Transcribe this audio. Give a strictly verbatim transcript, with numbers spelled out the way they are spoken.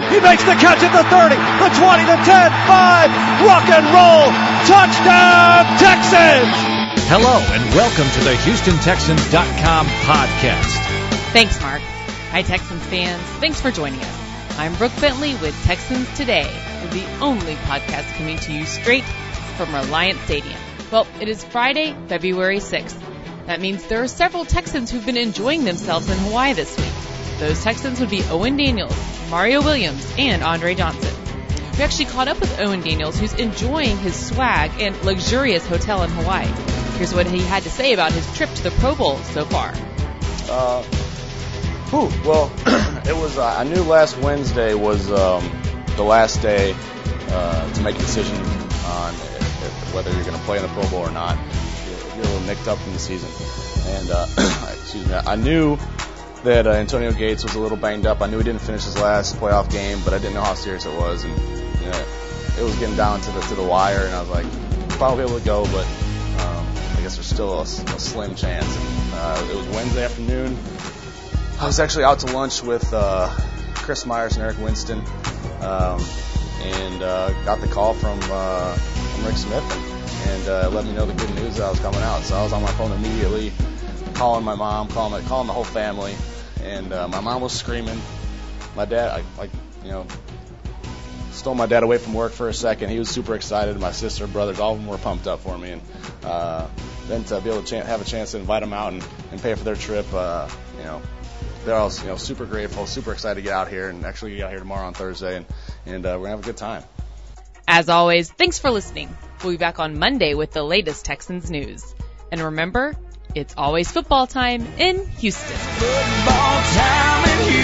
He makes the catch at the thirty, the twenty, the ten, five. Rock and roll. Touchdown, Texans. Hello, and welcome to the Houston Texans dot com podcast. Thanks, Mark. Hi, Texans fans. Thanks for joining us. I'm Brooke Bentley with Texans Today, the only podcast coming to you straight from Reliant Stadium. Well, it is Friday, February sixth. That means there are several Texans who've been enjoying themselves in Hawaii this week. Those Texans would be Owen Daniels, Mario Williams, and Andre Johnson. We actually caught up with Owen Daniels, who's enjoying his swag and luxurious hotel in Hawaii. Here's what he had to say about his trip to the Pro Bowl so far. Uh, whew, well, it was. Uh, I knew last Wednesday was um, the last day uh, to make a decision on if, if, whether you're going to play in the Pro Bowl or not. You're, you're a little nicked up from the season, and uh, excuse me. I knew that uh, Antonio Gates was a little banged up. I knew he didn't finish his last playoff game, but I didn't know how serious it was, and you know, it was getting down to the to the wire, and I was like, probably able to go, but um, I guess there's still a, a slim chance. And, uh, it was Wednesday afternoon. I was actually out to lunch with uh, Chris Myers and Eric Winston, um, and uh, got the call from uh, from Rick Smith, and, and uh, let me know the good news that I was coming out. So I was on my phone immediately, calling my mom, calling my, calling the whole family, and uh, my mom was screaming. My dad, I, like, you know, stole my dad away from work for a second. He was super excited. My sister, brothers, all of them were pumped up for me, and uh, then to be able to ch- have a chance to invite them out and, and pay for their trip, uh, you know, they're all, you know, super grateful, super excited to get out here, and actually get out here tomorrow on Thursday, and, and uh, we're gonna have a good time. As always, thanks for listening. We'll be back on Monday with the latest Texans news. And remember, it's always football time in Houston. Football time in Houston.